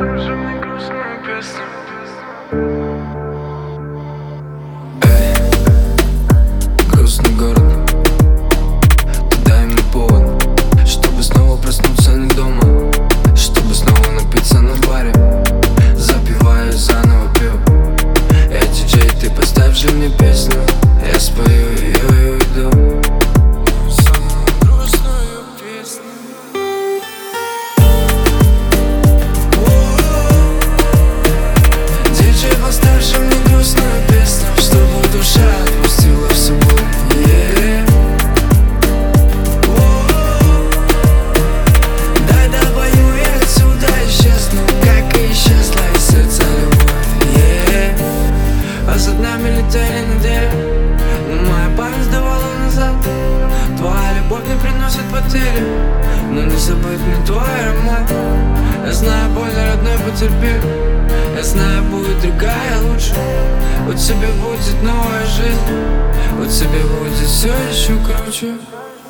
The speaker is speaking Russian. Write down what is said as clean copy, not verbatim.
Даже мне грустную песню. Эй, грустный город, ты дай мне повод, чтобы снова проснуться не дома, чтобы снова напиться на баре. Запиваю заново пью. Эй, диджей, ты поставь же мне песню, я спою ее и уйду. Самую грустную песню. Диджей, поставь же мне грустную песню, чтобы душа отпустила в собой. Дай допою, я отсюда исчезну, как и исчезла из сердца любовь. А за нами летели недели, но моя память сдавала назад. Твоя любовь не приносит потери, но не забыть мне твой аромат. Я знаю, больно, родной, потерпи. Я знаю, будет другая лучше. У тебя будет новая жизнь, у тебя будет все еще круче.